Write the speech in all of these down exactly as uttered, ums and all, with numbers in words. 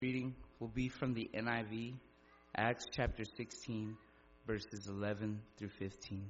Reading will be from the N I V, Acts chapter sixteen, verses eleven through fifteen.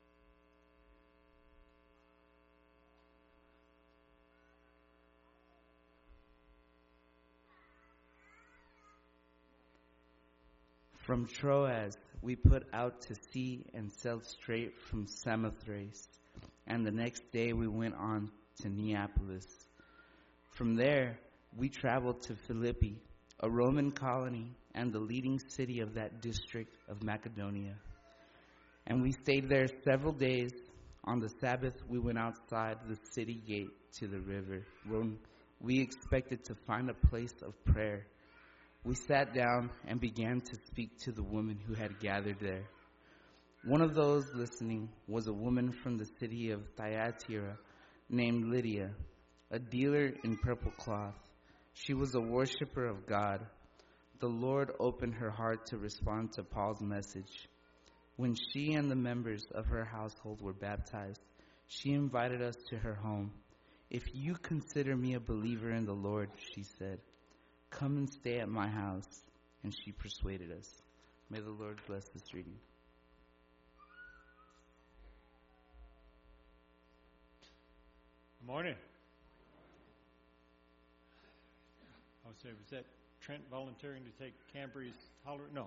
From Troas we put out to sea and sailed straight from Samothrace, and the next day we went on to Neapolis. From there we traveled to Philippi, a Roman colony and the leading city of that district of Macedonia. And we stayed there several days. On the Sabbath, we went outside the city gate to the river, where we expected to find a place of prayer. We sat down and began to speak to the women who had gathered there. One of those listening was a woman from the city of Thyatira named Lydia, a dealer in purple cloth. She was a worshiper of God. The Lord opened her heart to respond to Paul's message. When she and the members of her household were baptized, she invited us to her home. "If you consider me a believer in the Lord," she said, "come and stay at my house." And she persuaded us. May the Lord bless this reading. Good morning. I would say, was that Trent volunteering to take Cambry's holler? No.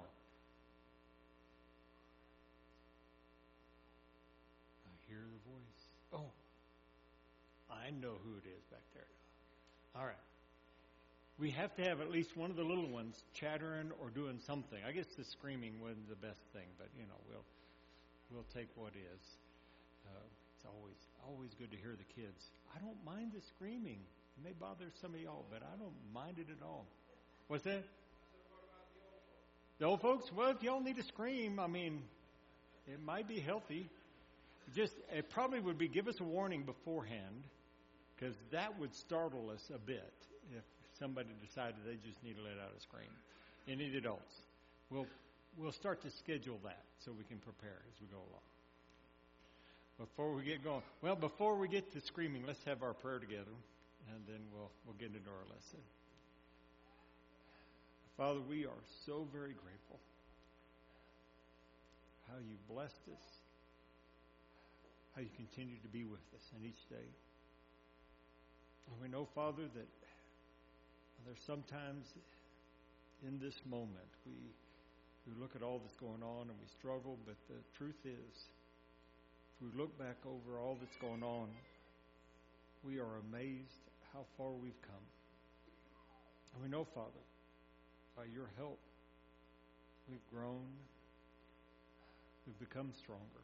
I hear the voice. Oh, I know who it is back there. All right. We have to have at least one of the little ones chattering or doing something. I guess the screaming wasn't the best thing, but you know, we'll we'll take what is. Uh, it's always always good to hear the kids. I don't mind the screaming. It may bother some of y'all, but I don't mind it at all. What's that? The old folks? Well, if y'all need to scream, I mean, it might be healthy. Just, it probably would be give us a warning beforehand, because that would startle us a bit if somebody decided they just need to let out a scream. Any adults? We'll, we'll start to schedule that so we can prepare as we go along. Before we get going, well, before we get to screaming, let's have our prayer together. And then we'll we'll get into our lesson. Father, we are so very grateful how you blessed us, how you continue to be with us in each day. And we know, Father, that there's sometimes in this moment we we look at all that's going on and we struggle, but the truth is, if we look back over all that's going on, we are amazed how far we've come. And we know, Father, by your help, we've grown, we've become stronger,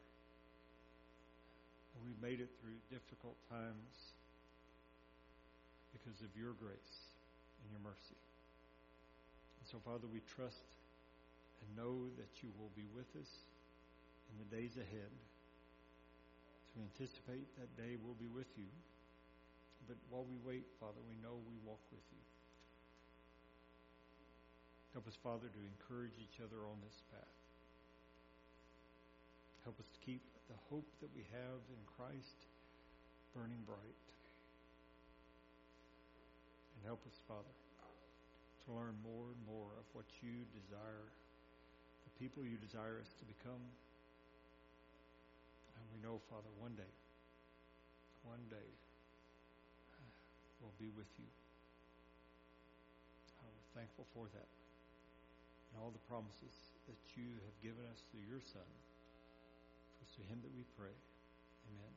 and we've made it through difficult times because of your grace and your mercy. And so, Father, we trust and know that you will be with us in the days ahead. So we anticipate that day we'll be with you. But while we wait, Father, we know we walk with you. Help us, Father, to encourage each other on this path. Help us to keep the hope that we have in Christ burning bright. And help us, Father, to learn more and more of what you desire, the people you desire us to become. And we know, Father, one day, one day, we'll be with you. Uh, we're thankful for that. And all the promises that you have given us through your Son. For it's to him that we pray. Amen.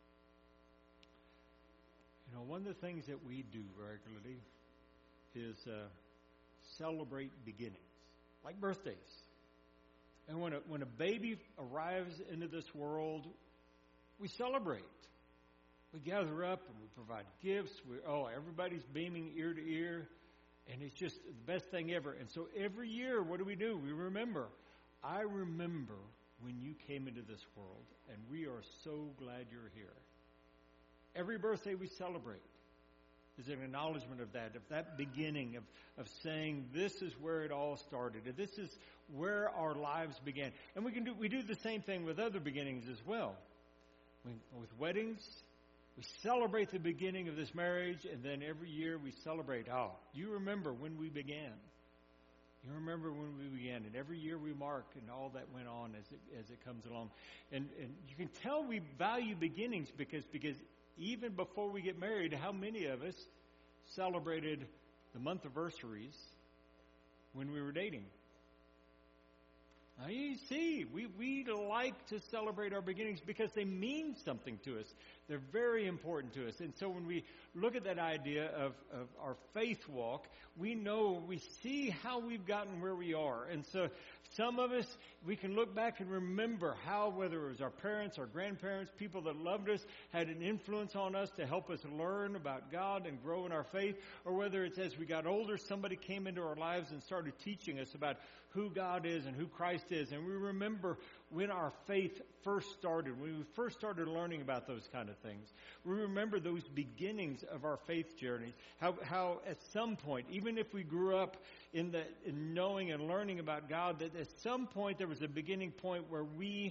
You know, one of the things that we do regularly is uh, celebrate beginnings, like birthdays. And when a, when a baby arrives into this world, we celebrate. We gather up and we provide gifts. We, oh, everybody's beaming ear to ear. And it's just the best thing ever. And so every year, what do we do? We remember. I remember when you came into this world, and we are so glad you're here. Every birthday we celebrate is an acknowledgement of that, of that beginning, of, of saying this is where it all started. And this is where our lives began. And we can do we do the same thing with other beginnings as well. We, with weddings, We celebrate the beginning of this marriage, and then every year we celebrate, oh, you remember when we began. You remember when we began, and every year we mark and all that went on as it, as it comes along. And, and you can tell we value beginnings because, because even before we get married, how many of us celebrated the month anniversaries when we were dating? Now you see, we, we like to celebrate our beginnings because they mean something to us. They're very important to us. And so when we look at that idea of, of our faith walk, we know, we see how we've gotten where we are. And so some of us, we can look back and remember how, whether it was our parents, our grandparents, people that loved us, had an influence on us to help us learn about God and grow in our faith, or whether it's as we got older, somebody came into our lives and started teaching us about who God is and who Christ is. And we remember when our faith first started, when we first started learning about those kind of things. We remember those beginnings of our faith journey, how, how at some point, even if we grew up in the in knowing and learning about God, that at some point there was a beginning point where we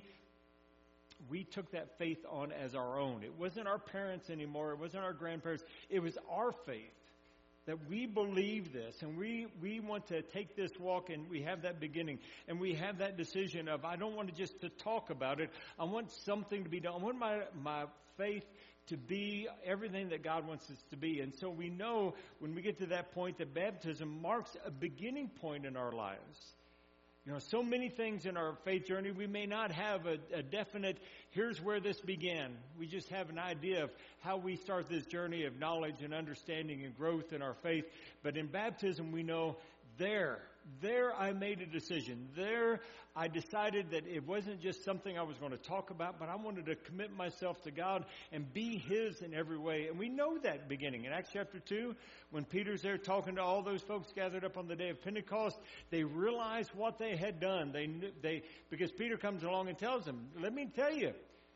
we took that faith on as our own. It wasn't our parents anymore. It wasn't our grandparents. It was our faith. That we believe this, and we, we want to take this walk, and we have that beginning, and we have that decision of, I don't want to just to talk about it. I want something to be done. I want my, my faith to be everything that God wants us to be. And so we know when we get to that point that baptism marks a beginning point in our lives. You know, so many things in our faith journey, we may not have a, a definite, here's where this began. We just have an idea of how we start this journey of knowledge and understanding and growth in our faith. But in baptism, we know there, there I made a decision. There I decided that it wasn't just something I was going to talk about, but I wanted to commit myself to God and be His in every way. And we know that beginning. In Acts chapter two, when Peter's there talking to all those folks gathered up on the day of Pentecost, they realized what they had done. They, they, because Peter comes along and tells them, let me tell you,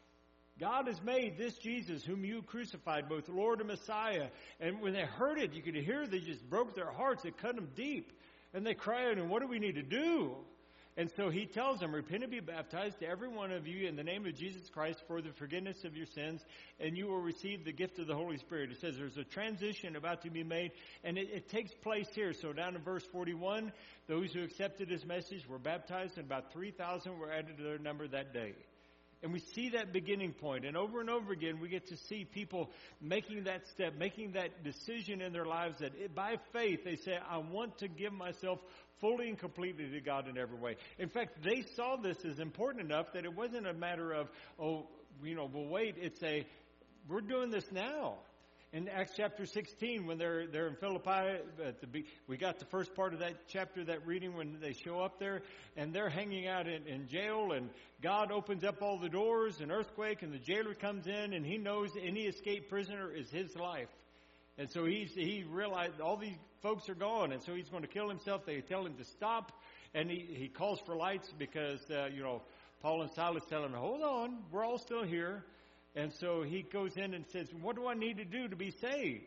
God has made this Jesus, whom you crucified, both Lord and Messiah. And when they heard it, you could hear they just broke their hearts. It cut them deep. And they cried, and what do we need to do? And so he tells them, repent and be baptized to every one of you in the name of Jesus Christ for the forgiveness of your sins, and you will receive the gift of the Holy Spirit. It says there's a transition about to be made, and it, it takes place here. So down in verse forty-one, those who accepted his message were baptized, and about three thousand were added to their number that day. And we see that beginning point. And over and over again, we get to see people making that step, making that decision in their lives that it, by faith, they say, I want to give myself fully and completely to God in every way. In fact, they saw this as important enough that it wasn't a matter of, oh, you know, well, wait, it's a, we're doing this now. In Acts chapter sixteen, when they're they're in Philippi, at the, we got the first part of that chapter, that reading, when they show up there, and they're hanging out in, in jail, and God opens up all the doors, an earthquake, and the jailer comes in, and he knows any escaped prisoner is his life. And so he's, he realized all these folks are gone, and so he's going to kill himself. They tell him to stop, and he, he calls for lights because, uh, you know, Paul and Silas tell him, hold on, we're all still here. And so he goes in and says, what do I need to do to be saved?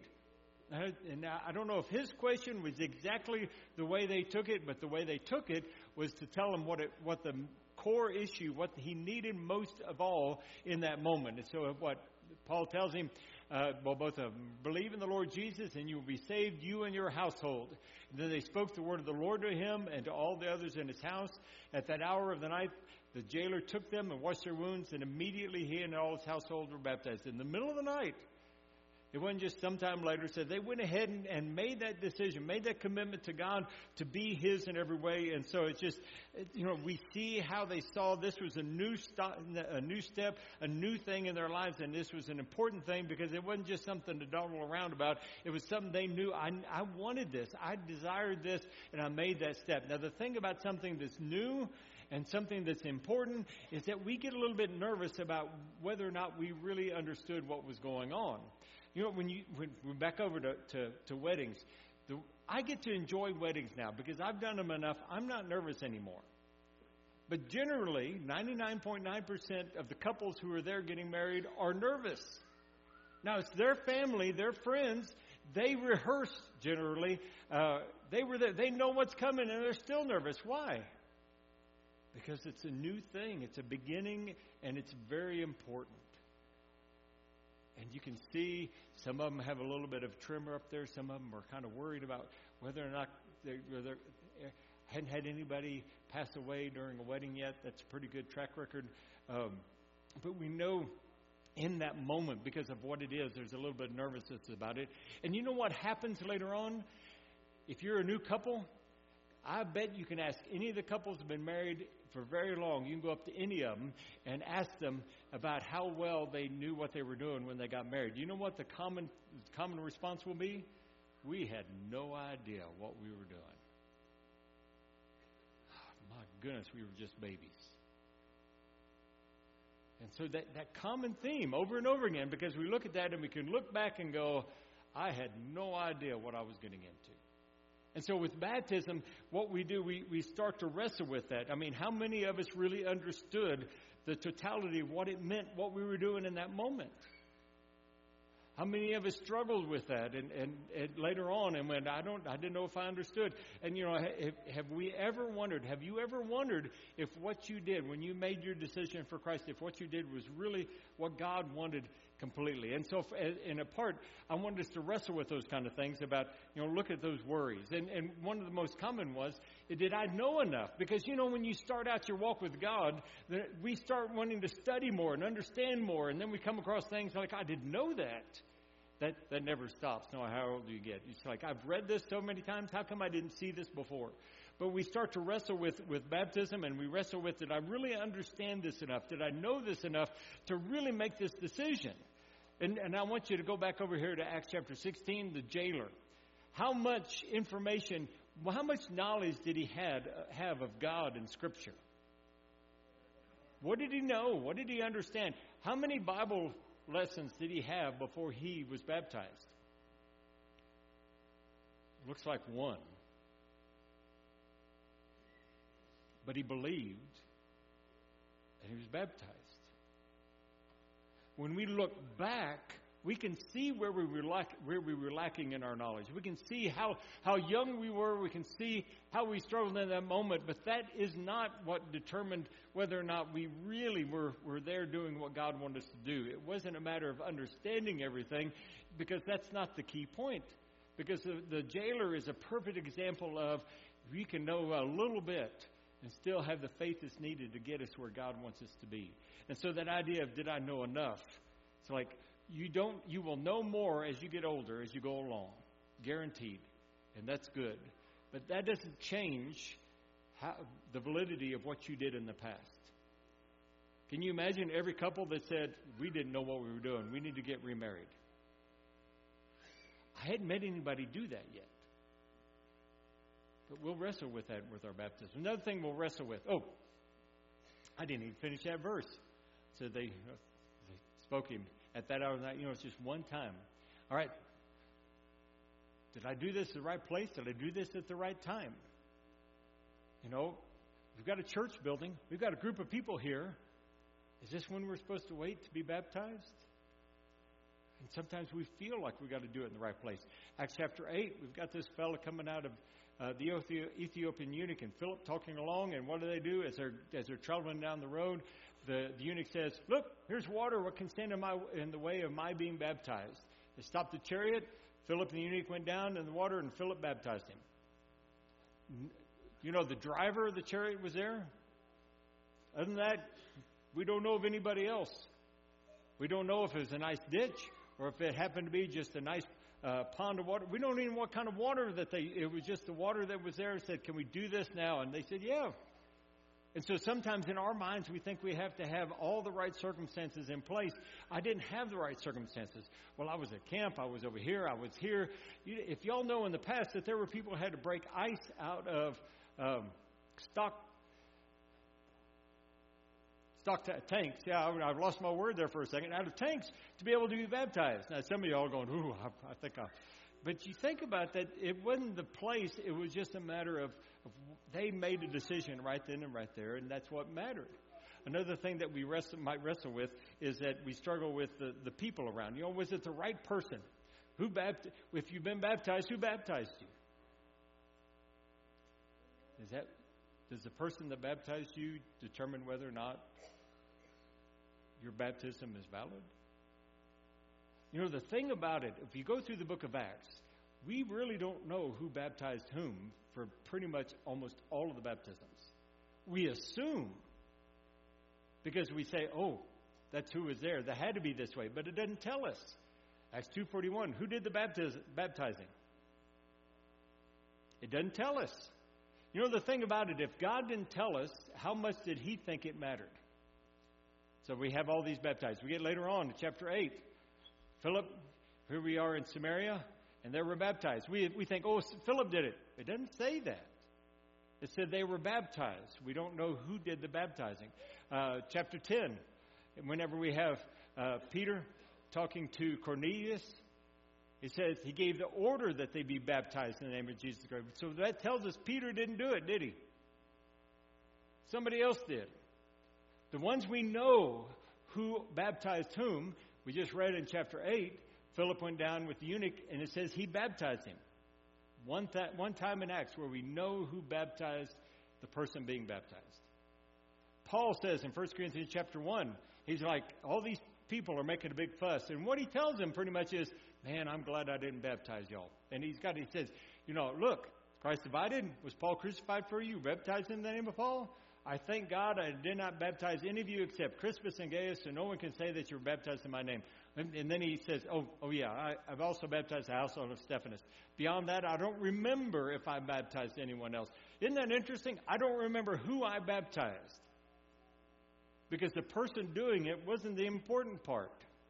And I don't know if his question was exactly the way they took it, but the way they took it was to tell him what it, what the core issue, what he needed most of all in that moment. And so what Paul tells him, uh, well, both of them, believe in the Lord Jesus and you will be saved, you and your household. And then they spoke the word of the Lord to him and to all the others in his house. At that hour of the night, the jailer took them and washed their wounds, and immediately he and all his household were baptized. In the middle of the night, it wasn't just sometime later. It said they went ahead and, and made that decision, made that commitment to God to be His in every way. And so it's just, you know, we see how they saw this was a new st- a new step, a new thing in their lives, and this was an important thing because it wasn't just something to dawdle around about. It was something they knew. I, I wanted this. I desired this, and I made that step. Now, the thing about something that's new and something that's important is that we get a little bit nervous about whether or not we really understood what was going on. You know, when you when we're back over to, to, to weddings, the, I get to enjoy weddings now because I've done them enough. I'm not nervous anymore. But generally, ninety-nine point nine percent of the couples who are there getting married are nervous. Now, it's their family, their friends. They rehearse generally. Uh, they were there. They know what's coming, and they're still nervous. Why? Because it's a new thing. It's a beginning, and it's very important. And you can see some of them have a little bit of tremor up there. Some of them are kind of worried about whether or not they whether, hadn't had anybody pass away during a wedding yet. That's a pretty good track record. Um, but we know in that moment, because of what it is, there's a little bit of nervousness about it. And you know what happens later on? If you're a new couple, I bet you can ask any of the couples who have been married for very long. You can go up to any of them and ask them about how well they knew what they were doing when they got married. You know what the common common response will be? We had no idea what we were doing. Oh, my goodness, we were just babies. And so that, that common theme over and over again, because we look at that and we can look back and go, I had no idea what I was getting into. And so with baptism, what we do, we, we start to wrestle with that. I mean, how many of us really understood the totality of what it meant, what we were doing in that moment? How many of us struggled with that and, and, and later on and went, I don't, I didn't know if I understood. And, you know, have, have we ever wondered, have you ever wondered if what you did when you made your decision for Christ, if what you did was really what God wanted completely? And so in a part, I wanted us to wrestle with those kind of things about, you know, look at those worries. And, and one of the most common was, did I know enough? Because, you know, when you start out your walk with God, we start wanting to study more and understand more. And then we come across things like, I didn't know that. That that never stops, no matter how old you get. It's like, I've read this so many times. How come I didn't see this before? But we start to wrestle with, with baptism, and we wrestle with, did I really understand this enough? Did I know this enough to really make this decision? And, and I want you to go back over here to Acts chapter sixteen, the jailer. How much information, how much knowledge did he had, have of God and Scripture? What did he know? What did he understand? How many Bible lessons did he have before he was baptized? Looks like one. But he believed, and he was baptized. When we look back, we can see where we were lack, where we were lacking in our knowledge. We can see how, how young we were. We can see how we struggled in that moment. But that is not what determined whether or not we really were, were there doing what God wanted us to do. It wasn't a matter of understanding everything, because that's not the key point. Because the, the jailer is a perfect example of we can know a little bit and still have the faith that's needed to get us where God wants us to be. And so that idea of, did I know enough? It's like, you don't, you will know more as you get older, as you go along. Guaranteed. And that's good. But that doesn't change how, the validity of what you did in the past. Can you imagine every couple that said, we didn't know what we were doing, we need to get remarried? I hadn't met anybody do that yet. But we'll wrestle with that with our baptism. Another thing we'll wrestle with. Oh, I didn't even finish that verse. So they, they spoke him at that hour of the night. You know, it's just one time. All right. Did I do this at the right place? Did I do this at the right time? You know, we've got a church building. We've got a group of people here. Is this when we're supposed to wait to be baptized? And sometimes we feel like we've got to do it in the right place. Acts chapter eight, we've got this fella coming out of uh, the Ethiopian eunuch and Philip talking along. And what do they do as they're, as they're traveling down the road? The, the eunuch says, look, here's water. What can stand in, my, in the way of my being baptized? They stopped the chariot. Philip and the eunuch went down in the water, and Philip baptized him. You know, the driver of the chariot was there. Other than that, we don't know of anybody else. We don't know if it was a nice ditch or if it happened to be just a nice uh, pond of water. We don't even know what kind of water that they, it was just the water that was there and said, can we do this now? And they said, yeah. And so sometimes in our minds, we think we have to have all the right circumstances in place. I didn't have the right circumstances. Well, I was at camp. I was over here. I was here. You, if y'all know in the past that there were people who had to break ice out of um, stock stock t- tanks. Yeah, I, I've lost my word there for a second. Out of tanks to be able to be baptized. Now, some of y'all are going, ooh, I, I think I... But you think about that, it wasn't the place. It was just a matter of, of they made a decision right then and right there, and that's what mattered. Another thing that we wrestle, might wrestle with is that we struggle with the, the people around. You know, was it the right person? Who bapt- If you've been baptized, who baptized you? Is that does the person that baptized you determine whether or not your baptism is valid? You know, the thing about it, if you go through the book of Acts, we really don't know who baptized whom for pretty much almost all of the baptisms. We assume, because we say, oh, that's who was there. That had to be this way. But it doesn't tell us. Acts two forty-one, who did the baptiz- baptizing? It doesn't tell us. You know the thing about it, if God didn't tell us, how much did he think it mattered? So we have all these baptized. We get later on to chapter eight. Philip, here we are in Samaria, and they were baptized. We, we think, oh, Philip did it. It doesn't say that. It said they were baptized. We don't know who did the baptizing. Uh, chapter ten, whenever we have uh, Peter talking to Cornelius, he says he gave the order that they be baptized in the name of Jesus Christ. So that tells us Peter didn't do it, did he? Somebody else did. The ones we know who baptized whom, we just read in chapter eight, Philip went down with the eunuch, and it says he baptized him. One, th- one time in Acts where we know who baptized the person being baptized. Paul says in First Corinthians chapter one, he's like, all these people are making a big fuss. And what he tells them pretty much is, man, I'm glad I didn't baptize y'all. And he's got, he says, you know, look, Christ divided. Was Paul crucified for you? Baptized in the name of Paul? I thank God I did not baptize any of you except Crispus and Gaius, so no one can say that you were baptized in my name. And, and then he says, oh, oh yeah, I, I've also baptized the household of Stephanas. Beyond that, I don't remember if I baptized anyone else. Isn't that interesting? I don't remember who I baptized. Because the person doing it wasn't the important part.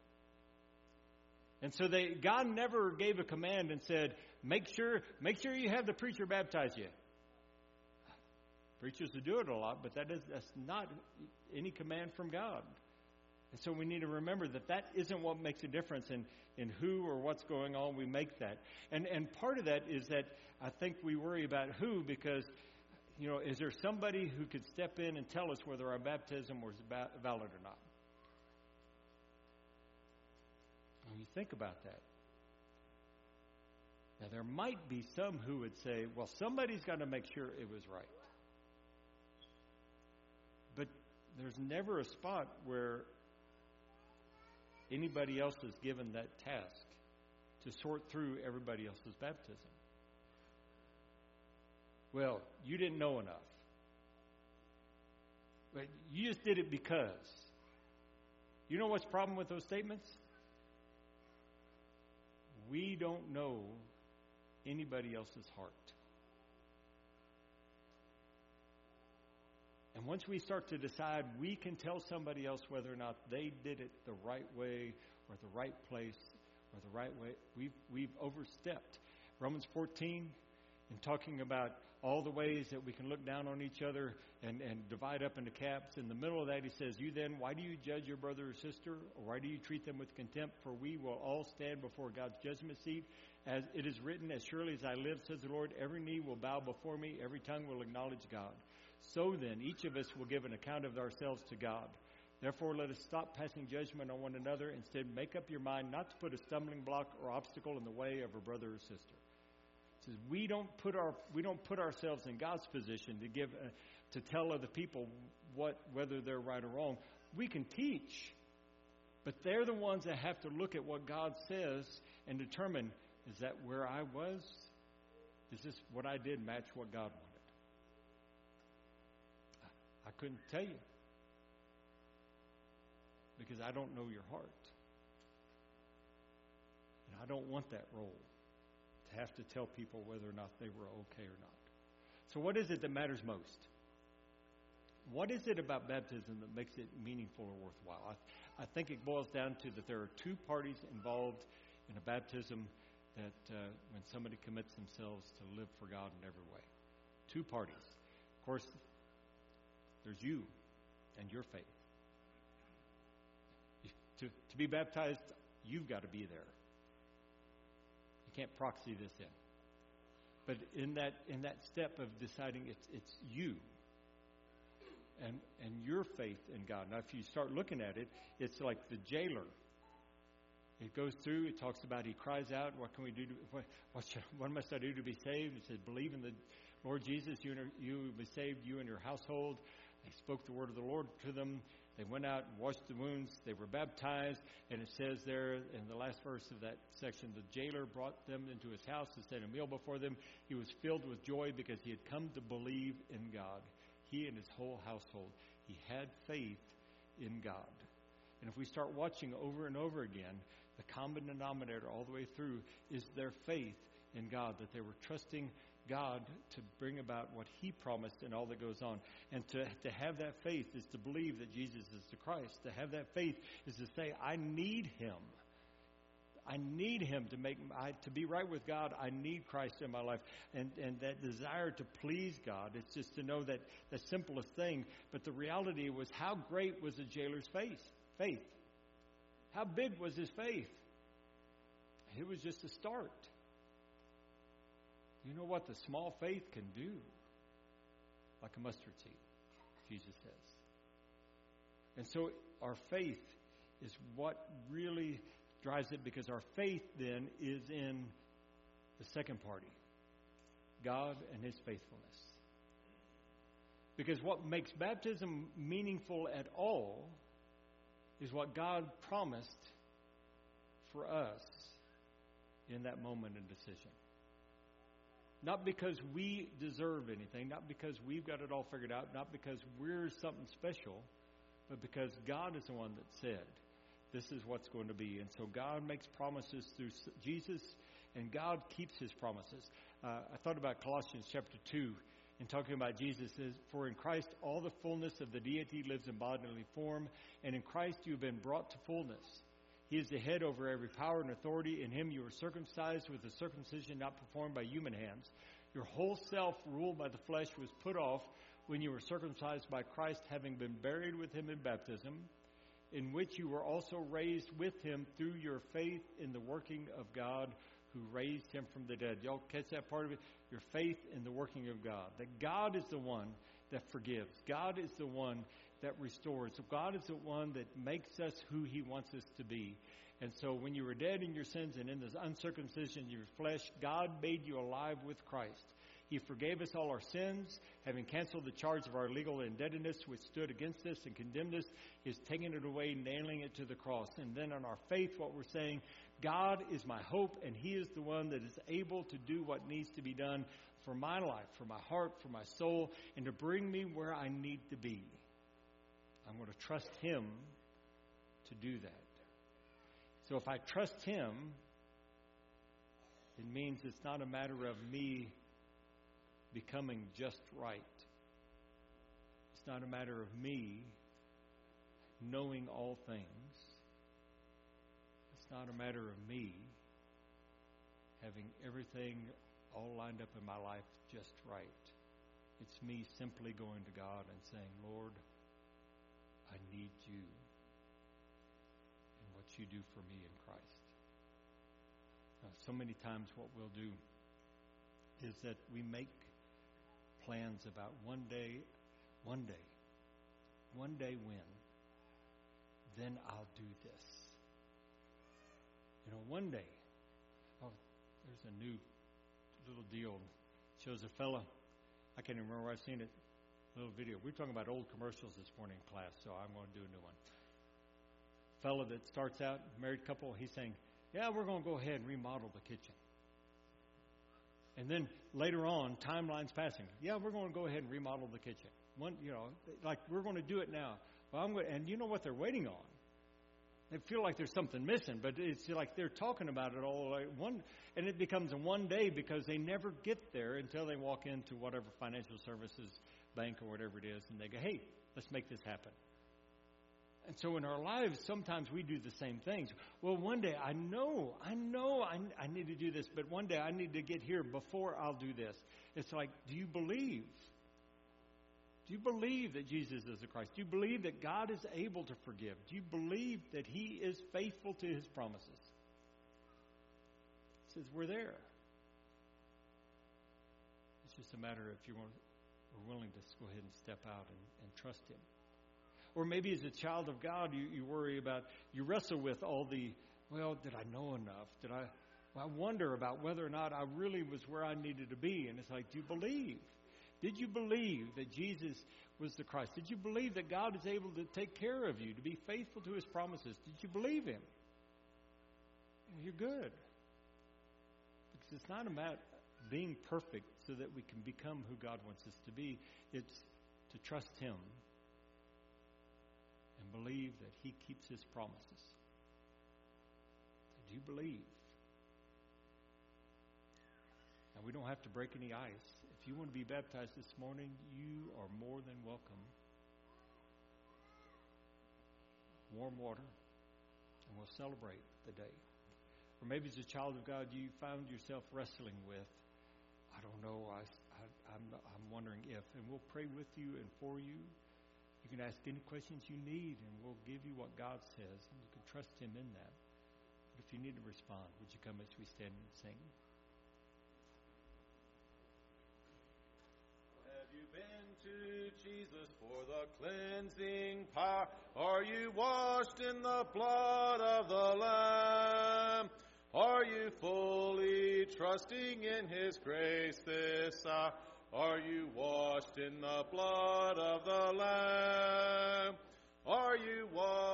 And so they, God never gave a command and said, make sure, make sure you have the preacher baptize you. Preachers will do it a lot, but that is, that's not any command from God. And so we need to remember that that isn't what makes a difference in, in who or what's going on. We make that. And and part of that is that I think we worry about who because, you know, is there somebody who could step in and tell us whether our baptism was valid or not? When you think about that. Now, there might be some who would say, well, somebody's got to make sure it was right. But there's never a spot where anybody else is given that task to sort through everybody else's baptism. Well, you didn't know enough. But you just did it because. You know what's the problem with those statements? We don't know anybody else's heart. And once we start to decide, we can tell somebody else whether or not they did it the right way or the right place or the right way. We've, we've overstepped. Romans fourteen, in talking about all the ways that we can look down on each other and, and divide up into camps. In the middle of that, he says, you then, why do you judge your brother or sister? Or why do you treat them with contempt? For we will all stand before God's judgment seat. As it is written, as surely as I live, says the Lord, every knee will bow before me, every tongue will acknowledge God. So then, each of us will give an account of ourselves to God. Therefore, let us stop passing judgment on one another. Instead, make up your mind not to put a stumbling block or obstacle in the way of a brother or sister. It says we don't put our we don't put ourselves in God's position to give uh, to tell other people what whether they're right or wrong. We can teach, but they're the ones that have to look at what God says and determine: is that where I was? Is this what I did match what God wanted? I couldn't tell you because I don't know your heart. And I don't want that role to have to tell people whether or not they were okay or not. So what is it that matters most? What is it about baptism that makes it meaningful or worthwhile? I, I think it boils down to that there are two parties involved in a baptism that uh, when somebody commits themselves to live for God in every way. Two parties. Of course, there's you and your faith. To, to be baptized, you've got to be there. You can't proxy this in. But in that in that step of deciding it's it's you and and your faith in God. Now, if you start looking at it, it's like the jailer. It goes through. It talks about he cries out, "What can we do? To, what what, should, what must I do to be saved?" It says, "Believe in the Lord Jesus. You and you will be saved. You and your household." He spoke the word of the Lord to them. They went out and washed the wounds. They were baptized. And it says there in the last verse of that section, the jailer brought them into his house and set a meal before them. He was filled with joy because he had come to believe in God. He and his whole household. He had faith in God. And if we start watching over and over again, the common denominator all the way through is their faith in God, that they were trusting God to bring about what He promised and all that goes on. And to, to have that faith is to believe that Jesus is the Christ. To have that faith is to say, I need Him. I need Him to make I, to be right with God. I need Christ in my life. And, and that desire to please God, it's just to know that the simplest thing. But the reality was, how great was the jailer's faith? Faith. How big was his faith? It was just a start. You know what the small faith can do? Like a mustard seed, Jesus says. And so our faith is what really drives it, because our faith then is in the second party, God and His faithfulness. Because what makes baptism meaningful at all is what God promised for us in that moment of decision. Not because we deserve anything, not because we've got it all figured out, not because we're something special, but because God is the one that said, this is what's going to be. And so God makes promises through Jesus, and God keeps His promises. Uh, I thought about Colossians chapter two, and talking about Jesus, says, for in Christ all the fullness of the deity lives in bodily form, and in Christ you have been brought to fullness. He is the head over every power and authority. In Him you were circumcised with a circumcision not performed by human hands. Your whole self, ruled by the flesh, was put off when you were circumcised by Christ, having been buried with Him in baptism, in which you were also raised with Him through your faith in the working of God who raised Him from the dead. Y'all catch that part of it? Your faith in the working of God. That God is the one that forgives. God is the one that restores. God is the one that makes us who He wants us to be. And so when you were dead in your sins and in the uncircumcision of your flesh, God made you alive with Christ. He forgave us all our sins, having canceled the charge of our legal indebtedness which stood against us and condemned us. He has taken it away, nailing it to the cross. And then on our faith, what we're saying, God is my hope, and He is the one that is able to do what needs to be done for my life, for my heart, for my soul, and to bring me where I need to be. I'm going to trust Him to do that. So if I trust Him, it means it's not a matter of me becoming just right. It's not a matter of me knowing all things. It's not a matter of me having everything all lined up in my life just right. It's me simply going to God and saying, Lord, I need You and what You do for me in Christ. Uh, so many times what we'll do is that we make plans about one day, one day, one day when, then I'll do this. You know, one day. Oh, there's a new little deal. It shows a fella. I can't even remember where I've seen it. Little video. We were talking about old commercials this morning in class, so I'm going to do a new one. Fella that starts out, married couple, he's saying, yeah, we're going to go ahead and remodel the kitchen. And then later on, timeline's passing. Yeah, we're going to go ahead and remodel the kitchen. One, you know, like we're going to do it now. Well, I'm going, and you know what they're waiting on? They feel like there's something missing, but it's like they're talking about it all like one, and it becomes a one day because they never get there until they walk into whatever financial services bank or whatever it is, and they go, hey, let's make this happen. And so in our lives, sometimes we do the same things. Well, one day, I know, I know I, I need to do this, but one day I need to get here before I'll do this. It's like, do you believe? Do you believe that Jesus is the Christ? Do you believe that God is able to forgive? Do you believe that He is faithful to His promises? It says we're there. It's just a matter of if you want, we're willing to go ahead and step out and, and trust Him. Or maybe as a child of God, you, you worry about, you wrestle with all the, well, did I know enough? Did I, well, I wonder about whether or not I really was where I needed to be. And it's like, do you believe? Did you believe that Jesus was the Christ? Did you believe that God is able to take care of you, to be faithful to His promises? Did you believe Him? Well, you're good. Because it's not about being perfect so that we can become who God wants us to be. It's to trust Him and believe that He keeps His promises. Do you believe? Now, we don't have to break any ice. If you want to be baptized this morning, you are more than welcome. Warm water, and we'll celebrate the day. Or maybe as a child of God, you found yourself wrestling with, I don't know, I, I, I'm, I'm wondering if, and we'll pray with you and for you. You can ask any questions you need, and we'll give you what God says, and you can trust Him in that. But if you need to respond, would you come as we stand and sing? Have you been to Jesus for the cleansing power? Are you washed in the blood of the Lamb? Are you fully trusting in His grace this hour? Are you washed in the blood of the Lamb? Are you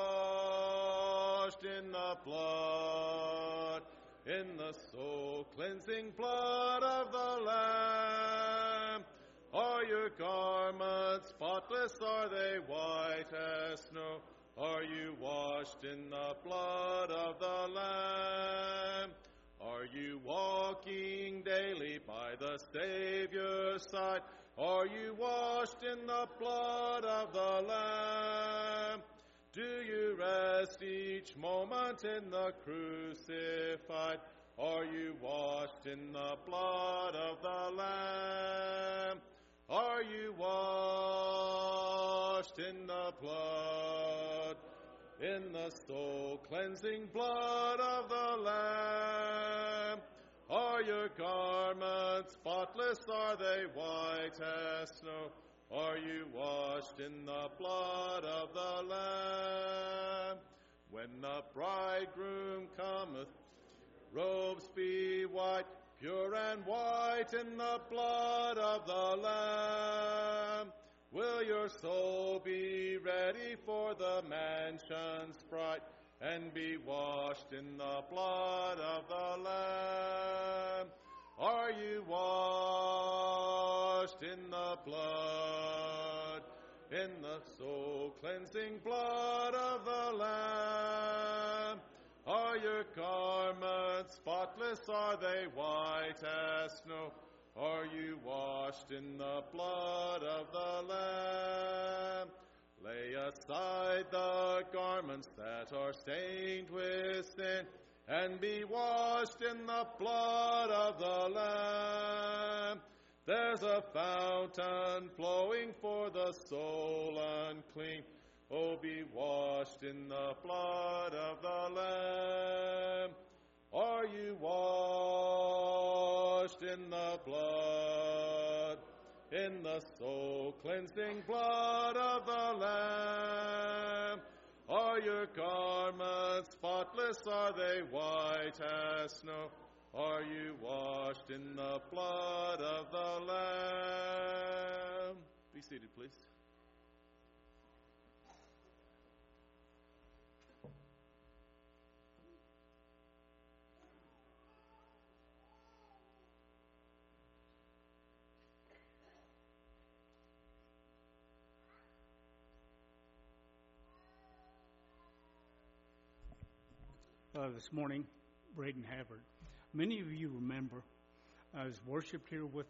washed in the blood, in the soul cleansing blood of the Lamb? Are your garments spotless? Are they white as snow? Are you washed in the blood of the Lamb? Are you walking daily by the Savior's side? Are you washed in the blood of the Lamb? Do you rest each moment in the crucified? Are you washed in the blood of the Lamb? Are you washed in the blood, in the soul-cleansing blood of the Lamb? Are your garments spotless? Are they white as snow? Are you washed in the blood of the Lamb? When the bridegroom cometh, robes be white, pure and white in the blood of the Lamb. Will your soul be ready for the mansion's bright, and be washed in the blood of the Lamb? Are you washed in the blood, in the soul-cleansing blood of the Lamb? Are your garments spotless? Are they white as snow? Are you washed in the blood of the Lamb? Lay aside the garments that are stained with sin, and be washed in the blood of the Lamb. There's a fountain flowing for the soul unclean. Oh, be washed in the blood of the Lamb. Are you washed in the blood, in the soul-cleansing blood of the Lamb? Are your garments spotless? Are they white as snow? Are you washed in the blood of the Lamb? Be seated, please. Uh, this morning, Braden Havard. Many of you remember I was worshipped here with